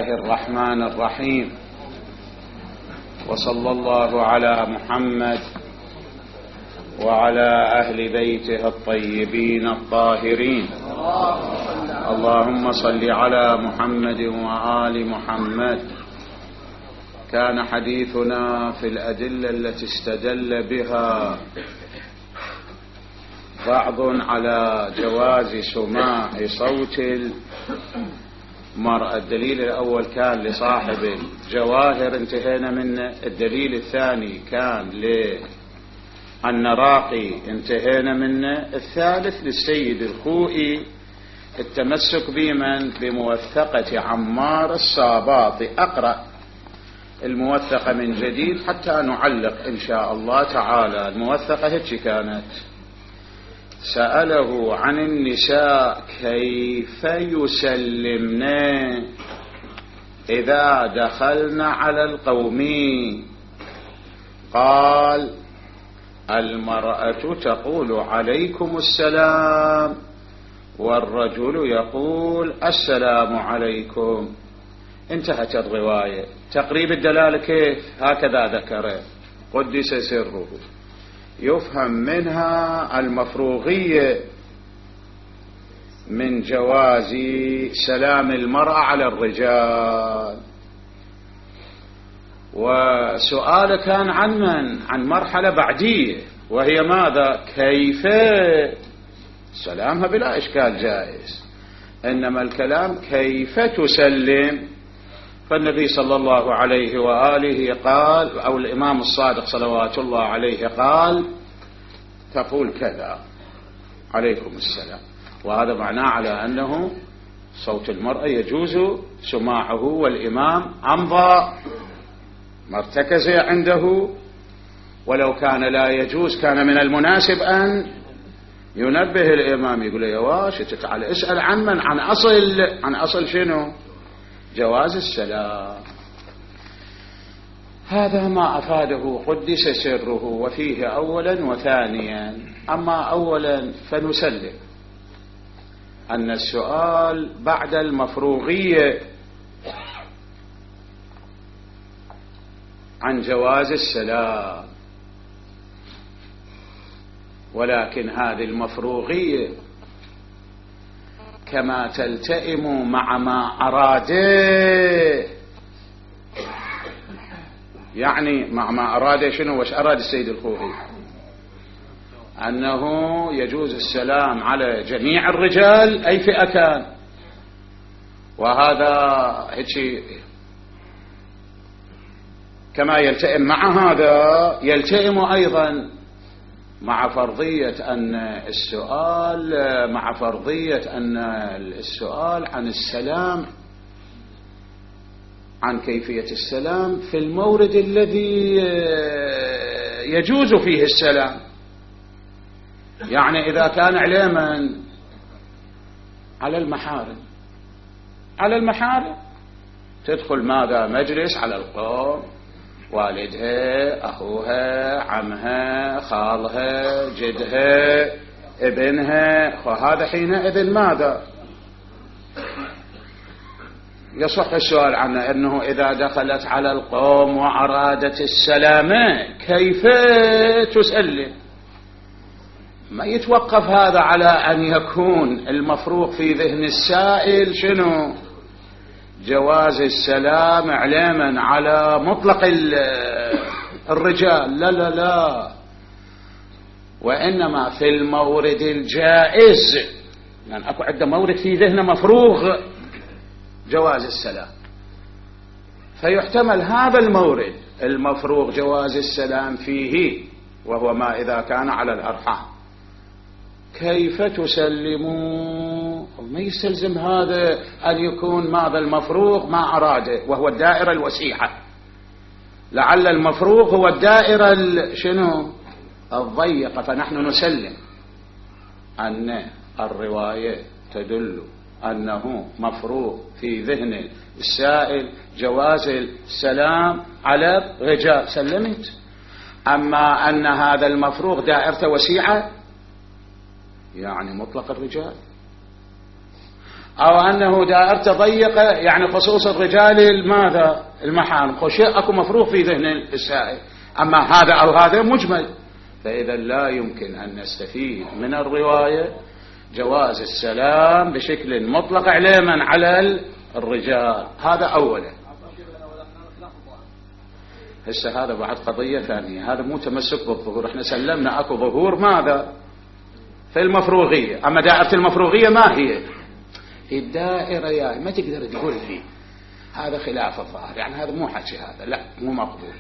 الله الرحمن الرحيم، وصلى الله على محمد وعلى أهل بيته الطيبين الطاهرين. اللهم صل على محمد وآل محمد. كان حديثنا في الأدلة التي استدل بها بعض على جواز سماع صوت المرأة. الدليل الأول كان لصاحب الجواهر، انتهينا منه. الدليل الثاني كان للنراقي، انتهينا منه. الثالث للسيد الخوئي، التمسك بموثقة عمار الصاباطي. أقرأ الموثقة من جديد حتى نعلق إن شاء الله تعالى. الموثقة هيك كانت: سأله عن النساء كيف يسلمن إذا دخلن على القوم. قال: المرأة تقول عليكم السلام، والرجل يقول السلام عليكم. انتهت الرواية. تقريب الدلالة كيف؟ هكذا ذكره قدس سره. يفهم منها المفروغية من جواز سلام المرأة على الرجال. وسؤال كان عن من؟ عن مرحلة بعدية، وهي ماذا؟ كيف سلامها بلا إشكال جائز، إنما الكلام كيف تسلم. فالنبي صلى الله عليه وآله قال، أو الإمام الصادق صلوات الله عليه قال: تقول كذا، عليكم السلام. وهذا معناه على أنه صوت المرأة يجوز سماعه، والإمام أمضى مرتكز عنده. ولو كان لا يجوز كان من المناسب أن ينبه الإمام، يقول: يا واش تعال اسأل عن من؟ عن أصل شنو؟ جواز السلام. هذا ما أفاده قدس سره، وفيه أولا وثانيا. أما أولا فنسلم أن السؤال بعد المفروغية عن جواز السلام، ولكن هذه المفروغية كما تلتئم مع ما أراده، يعني مع ما أراده شنو؟ وش أراد السيد الخوئي؟ أنه يجوز السلام على جميع الرجال أي فئة كان. وهذا هيك كما يلتئم مع هذا، يلتئم أيضا مع فرضية أن السؤال عن السلام، عن كيفية السلام في المورد الذي يجوز فيه السلام. يعني إذا كان علما على المحارم تدخل ماذا؟ مجلس على القوم، والدها، أخوها، عمها، خالها، جدها، ابنها. وهذا حينئذ ماذا؟ يصح السؤال عنه، أنه إذا دخلت على القوم وأرادت السلامة كيف تسلم. ما يتوقف هذا على أن يكون المفروغ في ذهن السائل شنو؟ جواز السلام علما على مطلق الرجال. لا لا لا، وإنما في المورد الجائز، يعني أكو عندنا مورد في ذهنه مفروغ جواز السلام، فيحتمل هذا المورد المفروغ جواز السلام فيه، وهو ما إذا كان على الأرحام. كيف تسلموا؟ ما يستلزم هذا أن يكون ماذا المفروغ ما أراده، وهو الدائرة الوسيعة. لعل المفروغ هو الدائرة شنو؟ الضيقة. فنحن نسلم أن الرواية تدل أنه مفروغ في ذهن السائل جواز السلام على الرجال، سلمت. أما أن هذا المفروغ دائرته وسيعة، يعني مطلق الرجال، أو أنه دائرته ضيقة يعني خصوص الرجال ماذا المحارم، شيء أكو مفروغ في ذهن السائل. أما هذا أو هذا مجمل، فإذا لا يمكن أن نستفيد من الرواية جواز السلام بشكل مطلق علما على الرجال. هذا أولا. هسه هذا بعد قضية ثانية، هذا مو تمسك بالظهور. احنا سلمنا أكو ظهور ماذا في المفروغية. أما دائرة المفروغية ما هي الدائرة يا ما تقدر تقول لي هذا خلاف الظاهر، يعني هذا مو حكي، هذا لا مو مقبول.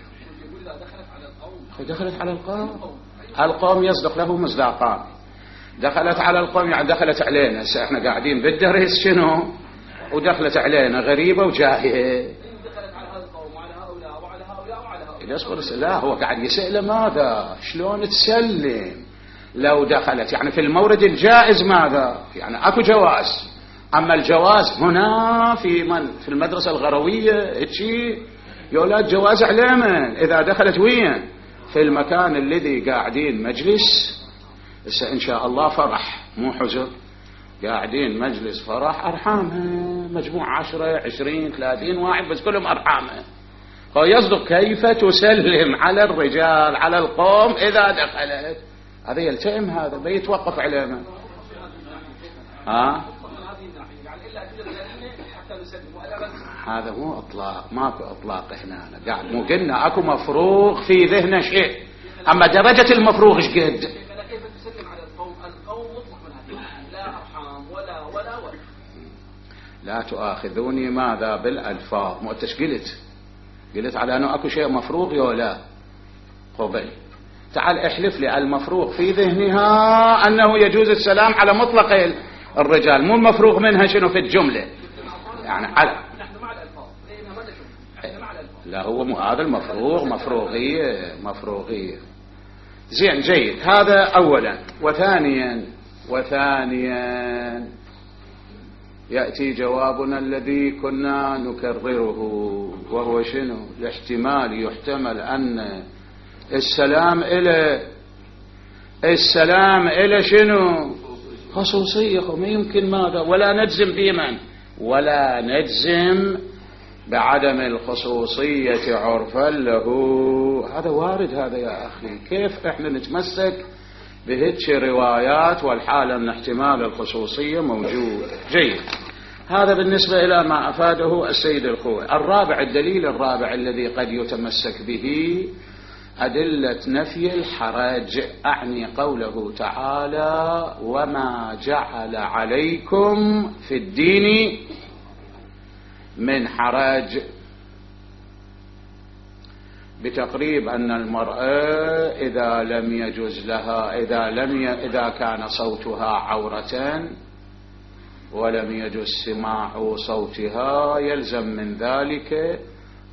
دخلت على القوم، القوم يصدق له مصداقان. دخلت على القوم يعني دخلت علينا. هسه احنا قاعدين بالدرس شنو ودخلت علينا غريبة وجاهية. دخلت على هذا القوم وعلى هؤلاء وعلى هؤلاء وعلى هؤلاء. يصبر لا هو قاعد يسأل ماذا شلون تسلم لو دخلت يعني في المورد الجائز ماذا يعني اكو جواز. اما الجواز هنا في المدرسة الغروية هيك يا اولاد جواز علما اذا دخلت وين في المكان الذي قاعدين مجلس. هسه ان شاء الله فرح مو حزن، قاعدين مجلس فرح ارحامها مجموعة 10 20 30 واحد بس كلهم ارحامها. هو يصدق كيف تسلم على الرجال على القوم اذا دخلت. هذا يلتئم، هذا بيتوقف علما. هذا مو اطلاق، ماكو اطلاق هنا. قاعد مو قلنا اكو مفروغ في ذهنه شيء، اما درجة المفروغ ايش قد؟ كيف تسلم على القوم؟ القوم مطلق من هذه، لا ارحام ولا. لا تؤاخذوني ماذا بالالفاظ. مو قلت على انه اكو شيء مفروغ يا لا قبل. تعال احلف لي المفروغ في ذهنها انه يجوز السلام على مطلق الرجال، مو المفروغ منها شنو في الجملة يعني على نحن مع الالفاظ نحن مع الالفاظ. لا هو مو هذا المفروغ مفروغية. زين جيد. هذا اولا. وثانيا يأتي جوابنا الذي كنا نكرره وهو شنو الاحتمال. يحتمل أن السلام إلى شنو خصوصية. ما يمكن ماذا ولا نجزم بمن ولا نجزم بعدم الخصوصية عرفا له. هذا وارد هذا يا أخي. كيف احنا نتمسك بهيك روايات والحالة ان احتمال الخصوصية موجود. جيد. هذا بالنسبة إلى ما أفاده السيد الخوي. الدليل الرابع الذي قد يتمسك به أدلة نفي الحرج. أعني قوله تعالى وما جعل عليكم في الدين من حرج، بتقريب أن المرأة إذا لم يجوز لها إذا كان صوتها عورة ولم يجوز سماع صوتها يلزم من ذلك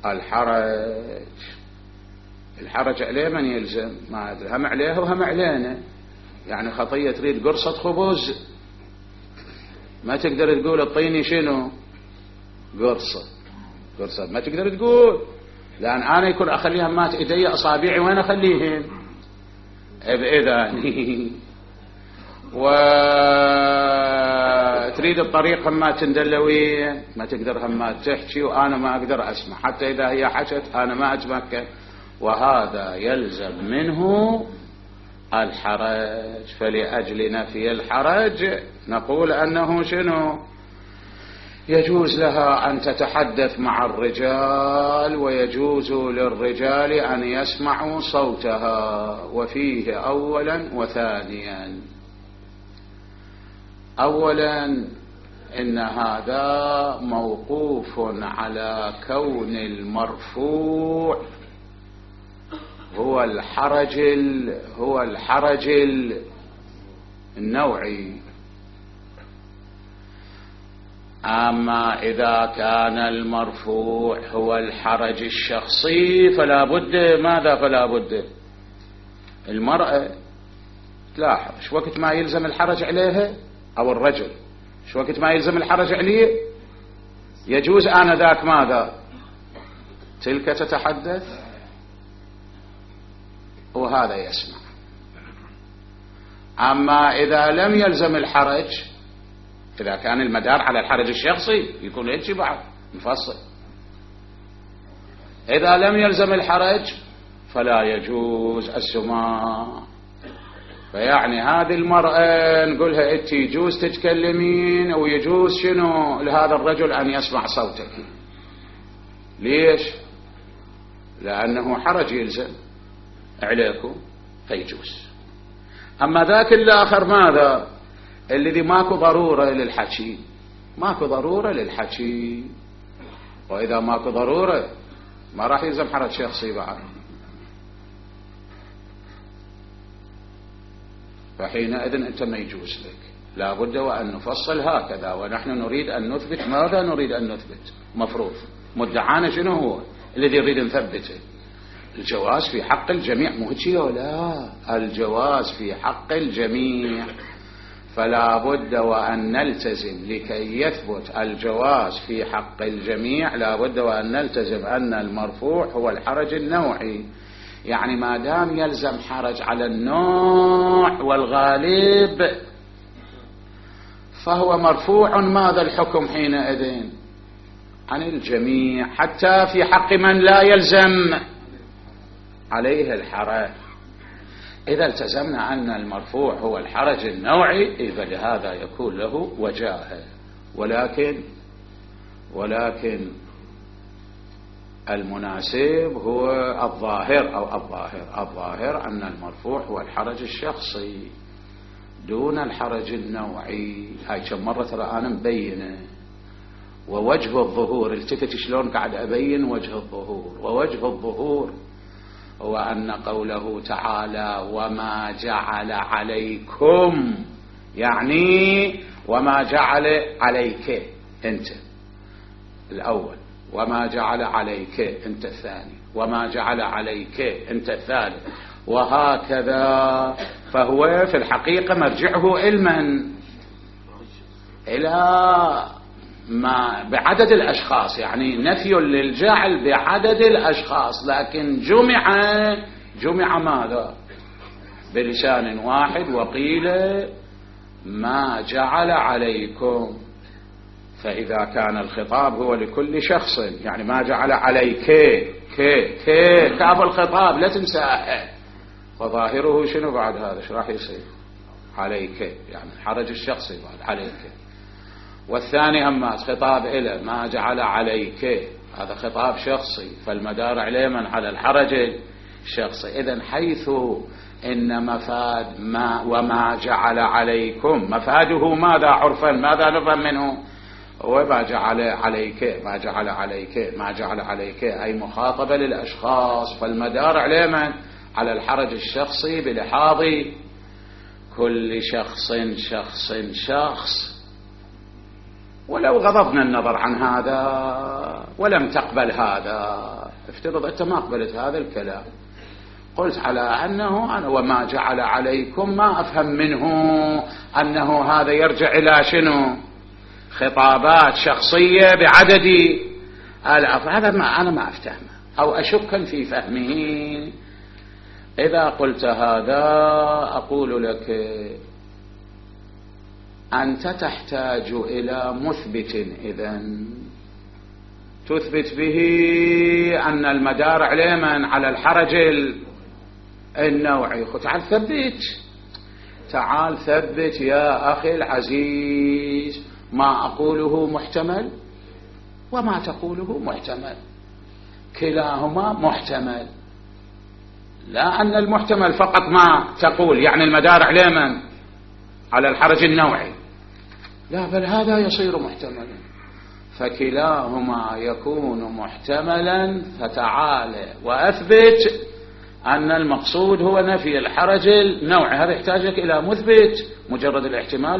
الحرج عليه. من يلزم؟ ما أدري، هم عليها وهم علينا. يعني خطية تريد قرصة خبز ما تقدر تقول اعطيني شنو قرصة ما تقدر تقول، لأن أنا يكون أخليها مات إيدي أصابعي وين أخليهم بإذاني. وتريد الطريق هم تندلوين ما تقدر هم تحكي وأنا ما أقدر أسمع، حتى إذا هي حكت أنا ما أتمكن، وهذا يلزم منه الحرج. فلأجل نفي الحرج نقول أنه شنو يجوز لها أن تتحدث مع الرجال ويجوز للرجال أن يسمعوا صوتها. وفيه أولا وثانيا. أولا إن هذا موقوف على كون المرفوع هو الحرج النوعي. أما إذا كان المرفوع هو الحرج الشخصي فلا بد المرأة تلاحظ شو وقت ما يلزم الحرج عليها أو الرجل شو وقت ما يلزم الحرج عليه يجوز آنذاك ماذا تلك تتحدث وهذا يسمع. أما إذا لم يلزم الحرج إذا كان المدار على الحرج الشخصي يكون هيك بعد نفصل. إذا لم يلزم الحرج فلا يجوز السماع. فيعني هذه المرأة نقولها أنت يجوز تتكلمين أو يجوز شنو لهذا الرجل أن يسمع صوتك. ليش؟ لأنه حرج يلزم عليكم فيجوز. أما ذاك الآخر ماذا؟ الذي ماكو ضرورة للحكي، ماكو ضرورة للحكي، وإذا ماكو ضرورة ما راح يلزم حرج شخصي بعد. فحينئذ أنت ما يجوز لك، لا بد وأن نفصل هكذا. ونحن نريد أن نثبت ماذا نريد أن نثبت؟ مفروض مدعانا شنو هو الذي نريد نثبته؟ الجواز في حق الجميع، مو هيك ولا الجواز في حق الجميع. فلا بد وأن نلتزم لكي يثبت الجواز في حق الجميع، لا بد وأن نلتزم أن المرفوع هو الحرج النوعي. يعني ما دام يلزم حرج على النوع والغالب فهو مرفوع. ماذا الحكم حينئذ؟ عن الجميع، حتى في حق من لا يلزم عليه الحرج. إذا التزمنا أن المرفوع هو الحرج النوعي فلهذا يكون له وجاهة. ولكن المناسب هو الظاهر أن المرفوع هو الحرج الشخصي دون الحرج النوعي. هاي كم مرة ترى أنا مبينه. ووجه الظهور، التفت شلون قاعد أبين وجه الظهور. ووجه الظهور هو أن قوله تعالى وما جعل عليكم، يعني وما جعل عليك أنت الأول، وما جعل عليك أنت الثاني، وما جعل عليك أنت الثالث، وهكذا. فهو في الحقيقة مرجعه إلى ما بعدد الأشخاص، يعني نفي للجعل بعدد الأشخاص، لكن جمع ماذا؟ بلسان واحد. وقيل ما جعل عليكم. فإذا كان الخطاب هو لكل شخص، يعني ما جعل عليك كاف الخطاب لا تنساه. وظاهره شنو بعد هذا؟ ايش راح يصير؟ عليك، يعني الحرج الشخصي بعد عليك. والثاني هماز خطاب إلى ما جعل عليك، هذا خطاب شخصي، فالمدار عليه من على الحرج الشخصي. إذن حيث إن مفاد ما وما جعل عليكم مفاده ماذا عرفا؟ ماذا نفهم منه؟ وما جعل عليك، ما جعل عليك، ما جعل عليك أي مخاطبة للأشخاص، فالمدار عليه من على الحرج الشخصي بلحاظ كل شخص. ولو غضضنا النظر عن هذا ولم تقبل هذا، افترض أنت ما قبلت هذا الكلام، قلت على أنه أنا وما جعل عليكم ما أفهم منه أنه هذا يرجع إلى شنو؟ خطابات شخصية بعدد الأفراد. هذا أنا ما أفتهمه أو أشك في فهمه. إذا قلت هذا أقول لك أنت تحتاج إلى مثبت، إذن تثبت به أن المدار عليه من على الحرج النوعي. تعال ثبت يا أخي العزيز ما أقوله محتمل وما تقوله محتمل، كلاهما محتمل. لا أن المحتمل فقط ما تقول يعني المدار عليه من على الحرج النوعي، لا، بل هذا يصير محتملا، فكلاهما يكون محتملا. فتعالى وأثبت أن المقصود هو نفي الحرج النوعي. هذا يحتاجك إلى مثبت، مجرد الاحتمال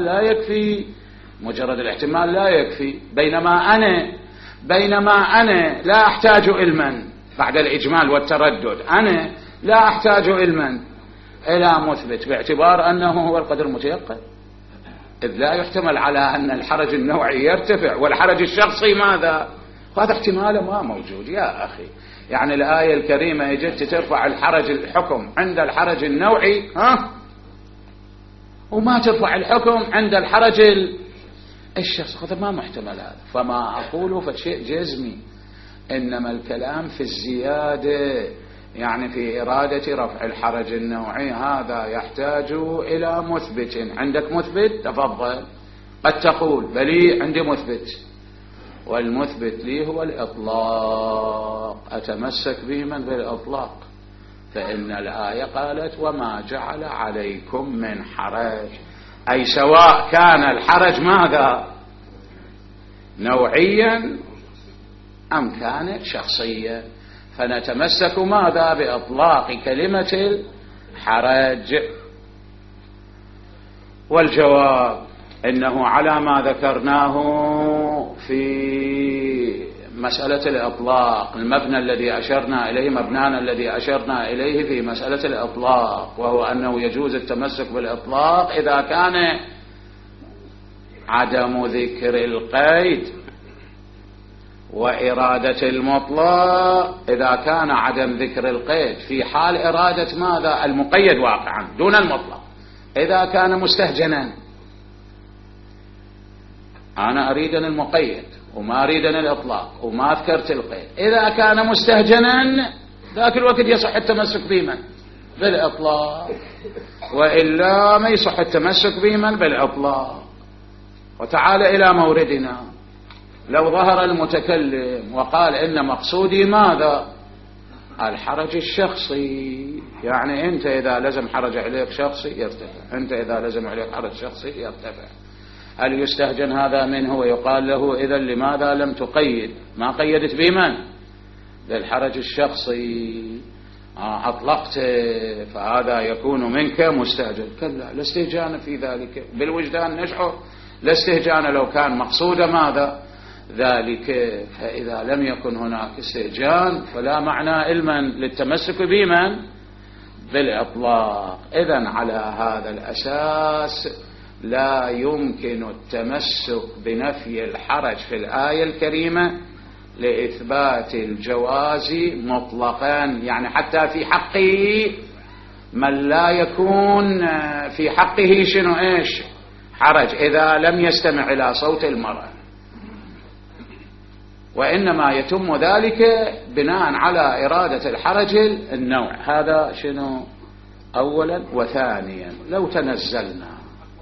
لا يكفي. بينما أنا لا أحتاج علما بعد الإجمال والتردد، أنا لا أحتاج علما إلى مثبت باعتبار أنه هو القدر المتيقن، إذ لا يحتمل على أن الحرج النوعي يرتفع والحرج الشخصي ماذا؟ هذا احتمال ما موجود يا أخي. يعني الآية الكريمة يجب ترفع الحكم عند الحرج النوعي وما ترفع الحكم عند الحرج الشخص هذا ما محتمل هذا. فما أقوله فشيء جزمي، إنما الكلام في الزيادة، يعني في إرادة رفع الحرج النوعي، هذا يحتاج إلى مثبت. عندك مثبت؟ تفضل. قد تقول بلي عندي مثبت، والمثبت لي هو الإطلاق، أتمسك به من بالإطلاق، فإن الآية قالت وما جعل عليكم من حرج، أي سواء كان الحرج ماذا؟ نوعيا أم كان شخصيا، فنتمسك ماذا؟ بإطلاق كلمة الحرج. والجواب إنه على ما ذكرناه في مسألة الإطلاق، المبنى الذي أشرنا إليه، مبنانا الذي أشرنا إليه في مسألة الإطلاق، وهو أنه يجوز التمسك بالإطلاق إذا كان عدم ذكر القيد، وإرادة المطلق إذا كان عدم ذكر القيد في حال إرادة ماذا؟ المقيد واقعا دون المطلق. إذا كان مستهجنا، أنا أريد المقيد وما أريد الإطلاق وما ذكرت القيد، إذا كان مستهجنا ذاك الوقت يصح التمسك بمن؟ بالإطلاق، وإلا ما يصح التمسك بمن؟ بالإطلاق. وتعال إلى موردنا، لو ظهر المتكلم وقال إن مقصودي ماذا؟ الحرج الشخصي، يعني أنت إذا لزم حرج عليك شخصي يرتفع، أنت إذا لزم عليك حرج شخصي يرتفع، هل يستهجن هذا منه ويقال له إذا لماذا لم تقيد؟ ما قيدت بمن؟ بالحرج الشخصي، أطلقت، فهذا يكون منك مستهجن. كلا، لا استهجان في ذلك، بالوجدان نشعر، لا استهجان لو كان مقصود ماذا؟ ذلك. فإذا لم يكن هناك استهجان فلا معنى علما للتمسك بمن؟ بالإطلاق. إذن على هذا الأساس لا يمكن التمسك بنفي الحرج في الآية الكريمة لإثبات الجواز مطلقا، يعني حتى في حقه من لا يكون في حقه شنو إيش؟ حرج، إذا لم يستمع إلى صوت المرأة، وإنما يتم ذلك بناء على إرادة الحرج النوع. هذا شنو أولا. وثانيا لو تنزلنا،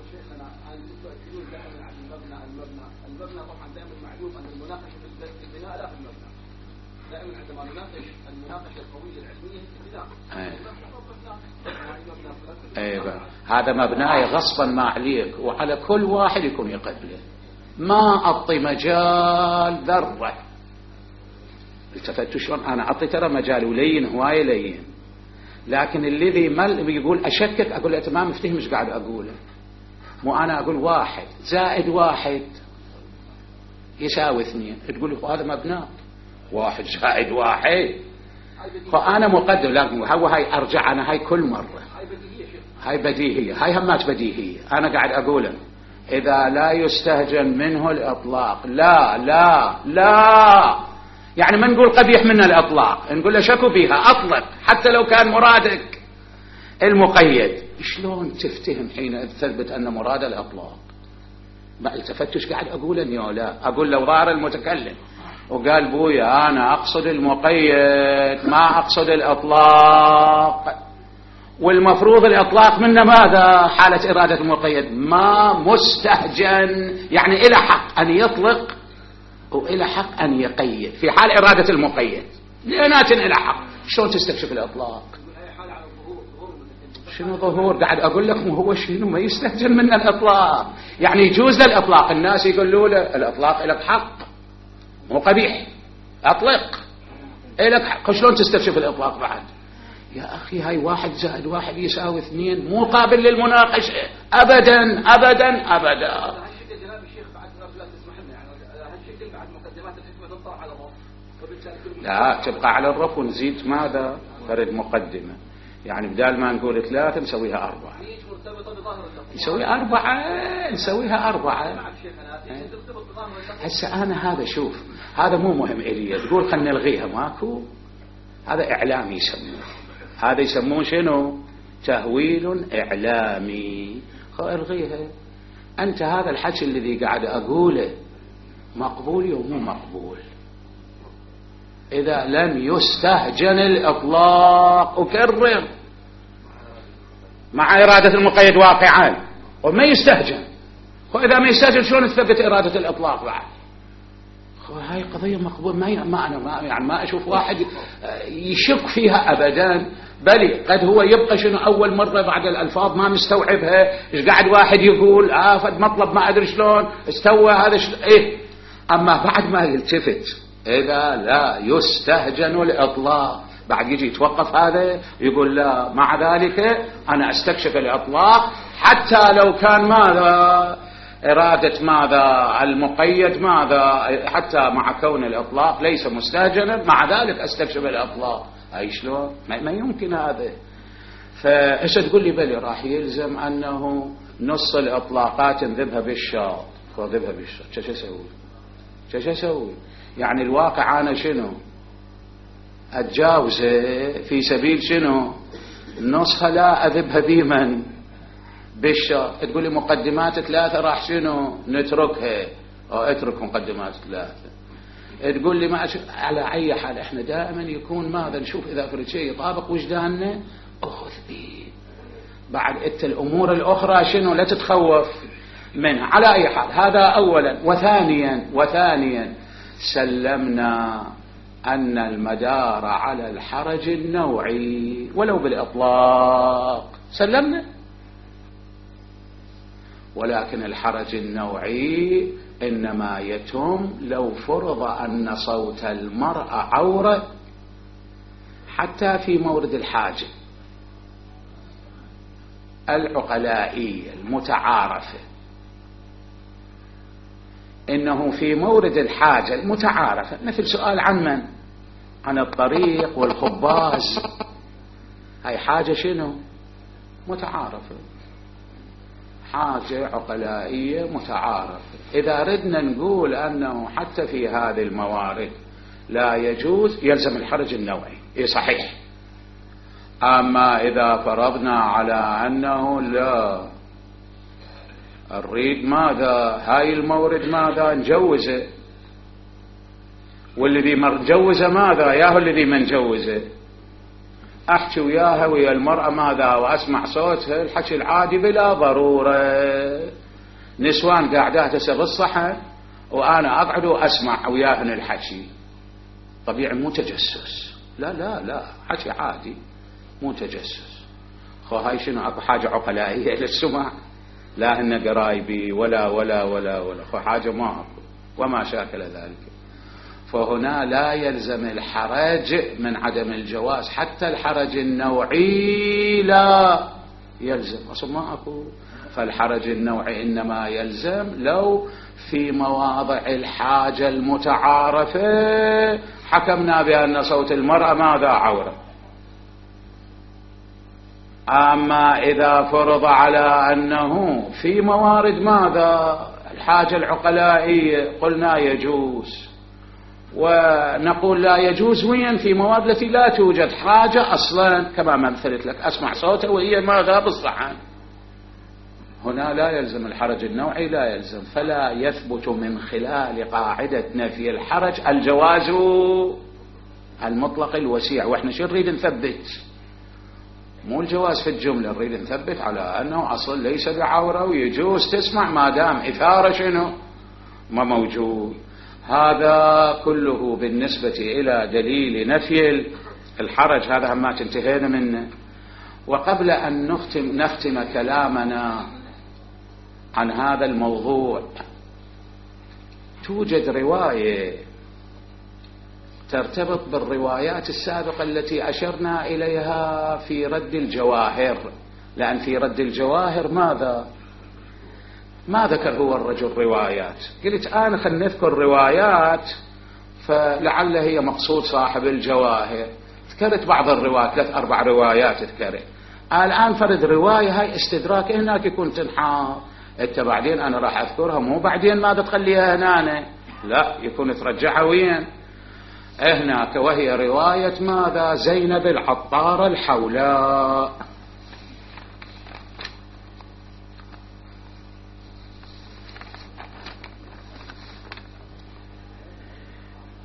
المبنى طبعا دائما معلوم أن المناقشة في البناء لا في المبنى، دائما عندما نناقش المناقشة القوية العلمية في البناء. أيوة، هذا مبناي غصبا ما عليك وعلى كل واحد يكون يقبله، ما أعطي مجال ذرة. التفتوا شلون؟ أنا أعطي ترى مجال ولين هواية لين، لكن الذي يقول أشكك أقول له تمام افتهم مش قاعد أقوله، مو أنا أقول 1 زائد 1 يساوي 2، تقول له هذا مبنى 1 زائد 1، فأنا مقدم. لكن هاي أرجع أنا هاي كل مرة هاي بديهية، هاي همات بديهية، أنا قاعد أقوله إذا لا يستهجن منه الإطلاق. لا لا لا، يعني ما نقول قبيح منه الإطلاق، نقول له شكو بيها أطلق حتى لو كان مرادك المقيد. شلون تفتهم حين تثبت أن مراد الإطلاق؟ ما التفتش قاعد أقول أني لا أقول لو ظهر المتكلم وقال بويا أنا أقصد المقيد ما أقصد الإطلاق، والمفروض الإطلاق منه ماذا؟ حالة إرادة المقيد، ما مستهجن، يعني إلى حق أن يطلق وإلى حق أن يقيد في حال إرادة المقيد، لأنات إلى حق. شلون تستكشف الإطلاق؟ شنو ظهور؟ قاعد أقول لكم هو شنو ما يستهجن من الإطلاق، يعني يجوز للإطلاق، الناس يقولوا له الإطلاق لك حق مو قبيح، أطلق لك حق. شلون تستكشف الإطلاق بعد؟ يا أخي هاي 1 زائد 1 يساوي 2، مو قابل للمناقشة أبدا أبدا أبدا. لا، تبقى على الرف ونزيد ماذا؟ فرد مقدمة، يعني بدال ما نقول 3 نسويها 4، نسويها 4. هسه أنا هذا شوف، هذا مو مهم إلي، تقول خلنا نلغيها ماكو، هذا إعلام يسموه، هذا يسموه شنو؟ تهويل إعلامي. الغيها، أنت هذا الحكي الذي قاعد أقوله مقبول ومو مقبول إذا لم يستهجن الإطلاق، أكرر، مع إرادة المقيد واقعا وما يستهجن. وإذا ما يستهجن شلون تثبت إرادة الإطلاق بعد؟ هاي قضية مقبول. ما أشوف واحد يشك فيها أبدا، بل قد هو يبقى شنو أول مرة بعد الألفاظ ما مستوعبها، إيش قاعد واحد يقول فد مطلب ما أدري شلون استوى هذا إيه، أما بعد ما يلتفت إذا لا يستهجن الإطلاق بعد يجي يتوقف هذا يقول لا، مع ذلك أنا أستكشف الإطلاق حتى لو كان ماذا إرادة ماذا المقيد ماذا، حتى مع كون الإطلاق ليس مستهجنا مع ذلك أستكشف الإطلاق. أي شلون؟ ما يمكن هذا. فإيش تقول لي بلي راح يلزم أنه نص الإطلاقات نذبها بالشاط وذبها بالشاط. شو أسوي؟ يعني الواقع أنا شنو أتجاوزه في سبيل شنو نصها لا أذبها بمن بالشاط. تقول لي مقدمات 3 راح شنو نتركها أو اترك مقدمات 3. تقول لي ما على أي حال احنا دائما يكون ماذا نشوف إذا في شيء يطابق وجداننا أخذ به، بعد الأمور الأخرى شنو لا تتخوف منها. على أي حال هذا أولا. وثانيا سلمنا أن المدار على الحرج النوعي ولو بالإطلاق، سلمنا، ولكن الحرج النوعي إنما يتم لو فرض أن صوت المرأة عورة حتى في مورد الحاجة العقلائية المتعارفة، إنه في مورد الحاجة المتعارفة مثل سؤال عن من؟ عن الطريق والخباز، هاي حاجة شنو؟ متعارفة، حاجة عقلائية متعارفة. إذا ردنا نقول أنه حتى في هذه الموارد لا يجوز يلزم الحرج النوعي، إيه صحيح. أما إذا فرضنا على أنه لا نريد ماذا هاي المورد ماذا نجوزه، والذي مجوزه ماذا ياهو الذي من جوزه، أحكي وياها ويا المرأة ماذا وأسمع صوتها الحكي العادي بلا ضرورة، نسوان قاعدات هسه بالصحن وأنا أقعد وأسمع وياهن الحكي، طبيعي مو تجسس، لا لا لا حكي عادي مو تجسس. هاي شنو أكو حاجة عقلائية للسمع، لا إن قرايبي ولا ولا ولا ولا حاجة ما أكو وما شاكل ذلك. فهنا لا يلزم الحرج من عدم الجواز، حتى الحرج النوعي لا يلزم، أصلا ما أكو. فالحرج النوعي إنما يلزم لو في مواضع الحاجة المتعارفة حكمنا بأن صوت المرأة ماذا عورة. أما إذا فرض على أنه في موارد ماذا الحاجة العقلائية قلنا يجوز، ونقول لا يجوز وين؟ في مواد التي لا توجد حاجة أصلا، كما مثلت لك أسمع صوته وهي ماذا بالصحن، هنا لا يلزم الحرج النوعي، لا يلزم. فلا يثبت من خلال قاعدة نفي الحرج الجواز المطلق الوسيع. وإحنا شو نريد نثبت؟ مو الجواز في الجملة، نريد نثبت على أنه أصلا ليس بعورة ويجوز تسمع ما دام إثارة شنو ما موجود. هذا كله بالنسبة إلى دليل نفي الحرج، هذا ما انتهينا منه. وقبل أن نختم كلامنا عن هذا الموضوع، توجد رواية ترتبط بالروايات السابقة التي أشرنا إليها في رد الجواهر، لأن في رد الجواهر ما ذكر هو الرجل روايات. قلت أنا خلنا نذكر روايات فلعل هي مقصود صاحب الجواهر. ذكرت بعض الروايات 3-4 روايات ذكرت. الآن فرد رواية هاي استدراك هناك يكون تنحاط انت بعدين أنا راح أذكرها، مو بعدين ماذا تخليها هنا، لا يكون ترجعها وين هناك. وهي رواية ماذا زينب العطار الحولاء.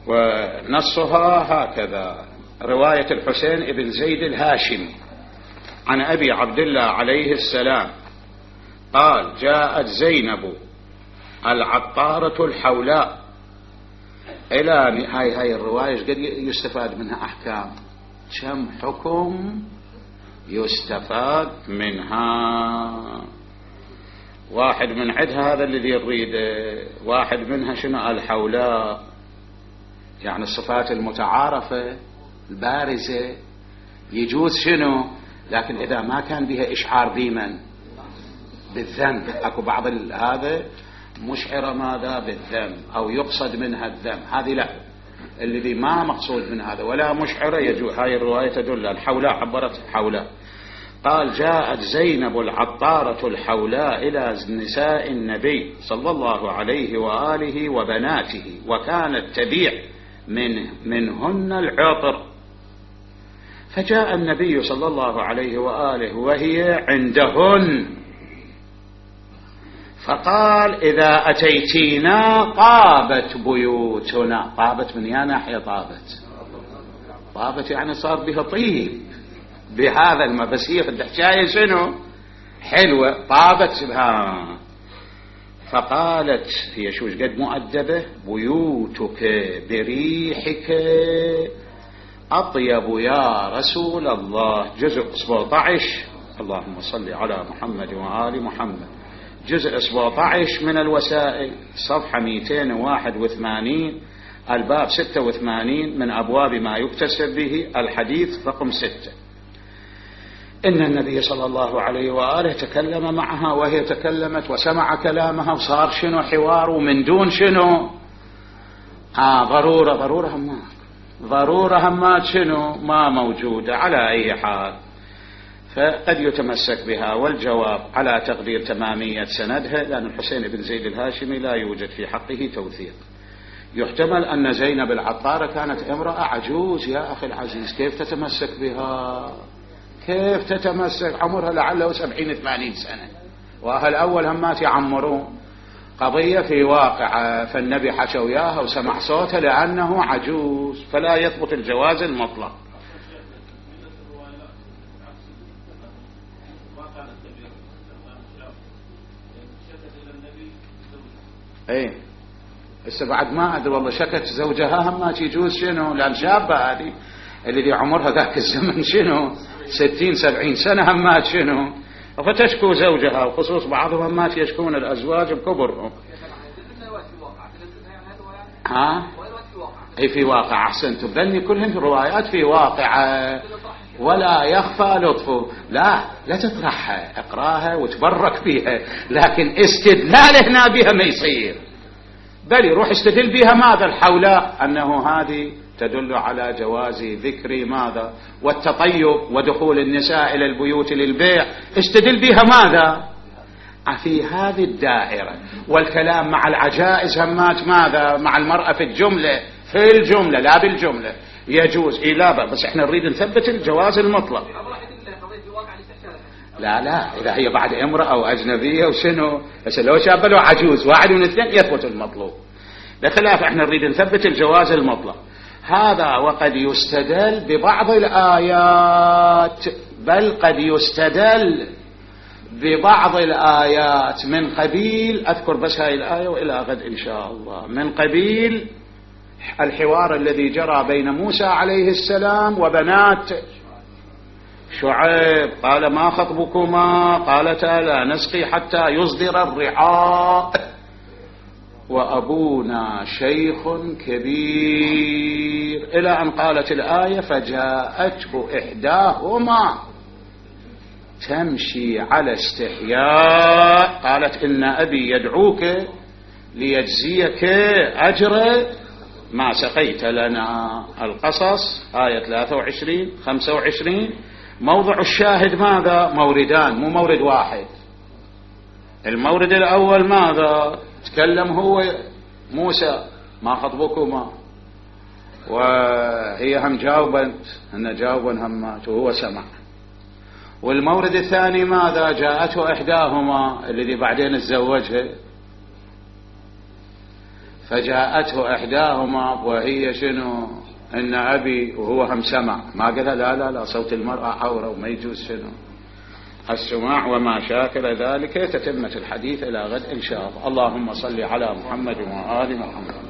ونصها هكذا: رواية الحسين بن زيد الهاشمي عن أبي عبد الله عليه السلام قال: جاءت زينب العطارة الحولاء إلى هاي الرواية قد يستفاد منها أحكام. كم حكم يستفاد منها؟ واحد من عدها هذا الذي يريد. واحد منها شنو؟ الحولاء، يعني الصفات المتعارفة البارزة، يجوز شنو؟ لكن إذا ما كان بها إشعار بمن؟ بالذنب. أكو بعض هذا مشعرة ماذا؟ بالذنب، أو يقصد منها الذنب، هذه لا. الذي ما مقصود من هذا ولا مشعرة يجوز. هاي الرواية تدل الحولاء، عبرت حولاء. قال: جاءت زينب العطارة الحولاء إلى نساء النبي صلى الله عليه وآله وبناته، وكانت تبيع منهن العطر، فجاء النبي صلى الله عليه وآله وهي عندهن، فقال: إذا أتيتينا طابت بيوتنا. طابت من يا ناحية طابت يعني صار بها طيب بهذا المبسيخ الحكاية شنو؟ حلوة. طابت بها. فقالت هي شو قد مؤدبة: بيوتك بريحك أطيب يا رسول الله. جزء 17. اللهم صل على محمد وآل محمد. جزء 17 من الوسائل، صفحة 281، الباب 86 من أبواب ما يكتسب به، الحديث رقم 6. إن النبي صلى الله عليه وآله تكلم معها وهي تكلمت، وسمع كلامها، وصار شنو؟ حوار من دون شنو؟ ضرورة همات شنو؟ ما موجودة على أي حال. فقد يتمسك بها. والجواب على تقدير تمامية سندها، لأن الحسين بن زيد الهاشمي لا يوجد في حقه توثيق. يحتمل أن زينب العطارة كانت امرأة عجوز. يا أخي العزيز، كيف تتمسك بها؟ كيف تتمسك؟ عمرها لعله 70-80 سنة، وأهل أول همات يعمرون. قضية في واقعة، فالنبي حكى وياها وسمع صوتها لأنه عجوز، فلا يثبت الجواز المطلق. ايه هسه بعد ما ادري والله، شكت زوجها هم يجوز شنو؟ لان شابه هذه اللي عمرها ذاك الزمن شنو 60-70 سنه هم شنو، فتشكو زوجها، وخصوص بعضهم هم يشكون الازواج بكبرهم. هي في واقع. احسنت. بني كلهم روايات في واقعه، ولا يخفى لطفه. لا تطرحها، اقراها وتبرك فيها، لكن استدلال هنا بها ما يصير. بل يروح استدل بها ماذا؟ الحولاء، أنه هذه تدل على جواز ذكر ماذا؟ والتطيب ودخول النساء إلى البيوت للبيع. استدل بها ماذا؟ في هذه الدائرة. والكلام مع العجائز همات ماذا؟ مع المرأة في الجملة لا بالجملة يجوز. لا بس احنا نريد نثبت الجواز المطلق. لا إذا هي بعد امرأة أو أجنبية وشنو، بس لو شاب لو عجوز، واحد من اثنين يثبت المطلوب. بخلاف احنا نريد نثبت الجواز المطلق هذا. وقد يستدل ببعض الآيات، بل قد يستدل ببعض الآيات من قبيل، أذكر بس هاي الآية وإلى غد إن شاء الله، من قبيل الحوار الذي جرى بين موسى عليه السلام وبنات شعيب. قال: ما خطبكما؟ قالتا: لا نسقي حتى يصدر الرعاء وأبونا شيخ كبير، إلى أن قالت الآية: فجاءته إحداهما تمشي على استحياء قالت: إن أبي يدعوك ليجزيك أجر ما سقيت لنا. القصص آية 23-25. موضع الشاهد ماذا؟ موردان، مو مورد واحد. المورد الأول ماذا؟ تكلم هو موسى: ما خطبكما؟ وهي هم جاوبت، أن جاوبا همات وهو سمع. والمورد الثاني ماذا؟ جاءته إحداهما الذي بعدين تزوجها. فجاءته إحداهما وهي شنو إن أبي، وهو هم سمع، ما قال لا لا لا صوت المرأة عورة وما يجوز شنو السماع وما شاكل ذلك. تتمة الحديث إلى غد إن شاء الله. اللهم صل على محمد وآل محمد.